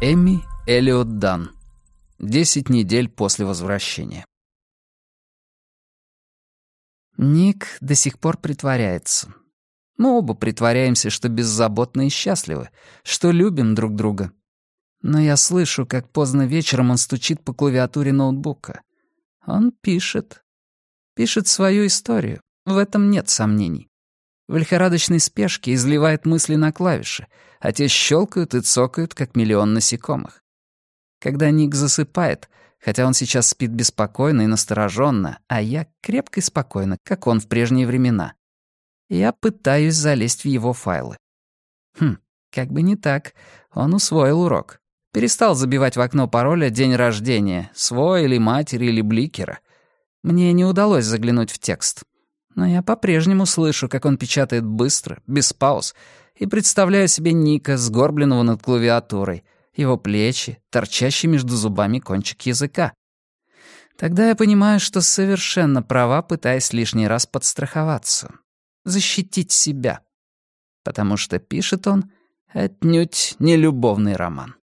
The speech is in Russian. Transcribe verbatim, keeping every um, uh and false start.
Эми Эллиот Дан. Десять недель после возвращения. Ник до сих пор притворяется. Мы оба притворяемся, что беззаботны и счастливы, что любим друг друга. Но я слышу, как поздно вечером он стучит по клавиатуре ноутбука. Он пишет. Пишет свою историю. В этом нет сомнений. В лихорадочной спешке изливает мысли на клавиши, а те щелкают и цокают, как миллион насекомых. Когда Ник засыпает, хотя он сейчас спит беспокойно и настороженно, а я крепко и спокойно, как он в прежние времена, я пытаюсь залезть в его файлы. Хм, как бы не так. Он усвоил урок. Перестал забивать в окно пароля «День рождения», свой или матери, или Бликера. Мне не удалось заглянуть в текст. Но я по-прежнему слышу, как он печатает быстро, без пауз, и представляю себе Ника, сгорбленного над клавиатурой, его плечи, торчащий между зубами кончик языка. Тогда я понимаю, что совершенно права, пытаясь лишний раз подстраховаться, защитить себя. Потому что пишет он отнюдь не любовный роман.